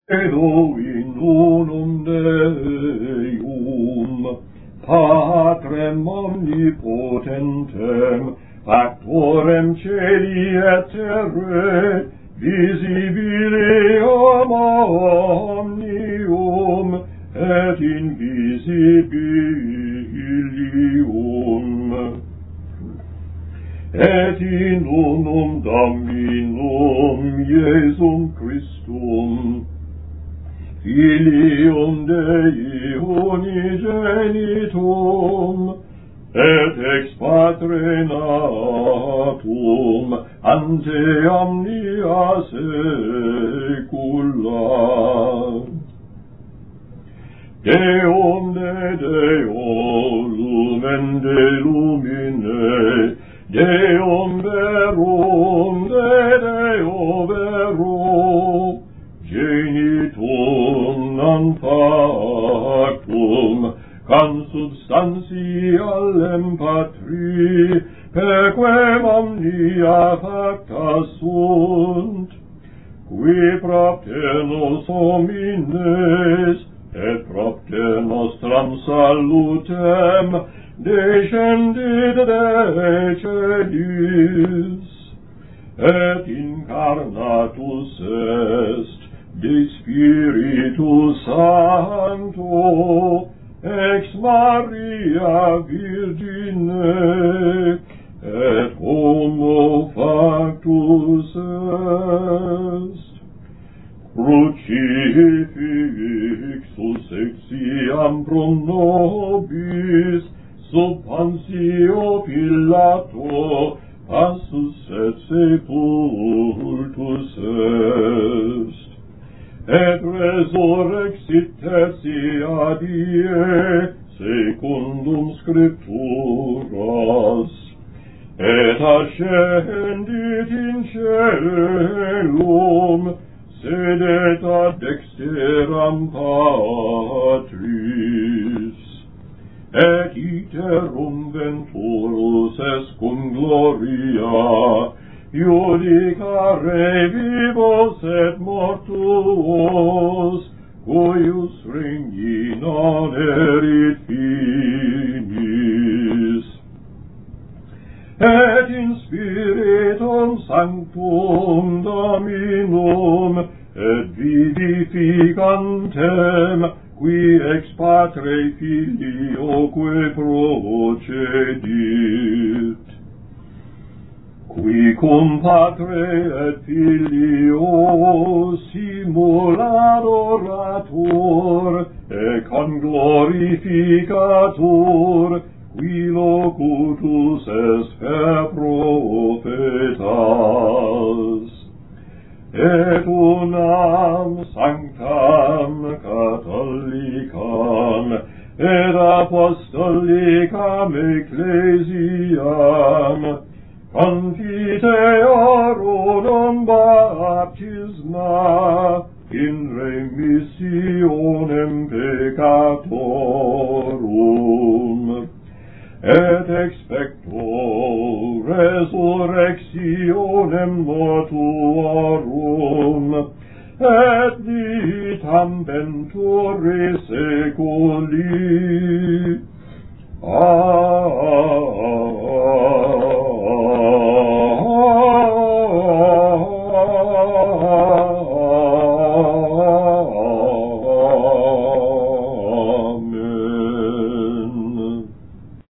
Credo in unum Deum, Patrem omnipotentem, Factorem celi et terrae, visibilium omnium, et invisibilium. Et in unum Dominum Iesum Christum, Filium Dei unigenitum, et ex Patre natum ante omnia saecula. Deum de Deo, lumen de lumine, Deum verum de Deo vero, genitum non factum, consubstantialem Patri, perquem omnia facta sunt, qui propter nos homines, et propter nostram salutem, descendit de celis, et incarnatus est de Spiritu Sancto, ex Maria Virgine, et homo factus est. Crucifixus etiam pro nobis, sub Pontio Pilato, passus et sepultus est. Et resurrexit tertia die, secundum Scripturas, et ascendit in caelum, sedet ad dexteram Patris, et iterum venturus est cum gloria, judicare vivos et mortuos, cuius regni non erit finis. Et in Spiritum Sanctum Dominum, et vivificantem, qui ex Patre Filioque procedit, qui cum Patre et Filio simul adorator, et conglorificator, qui locutus est per profetas, et unam sanctam catholicam, et apostolicam ecclesiam, confiteorum baptisma, in remissionem peccatorum, et expecto resurrectionem mortuorum, et vitam venturi seculi.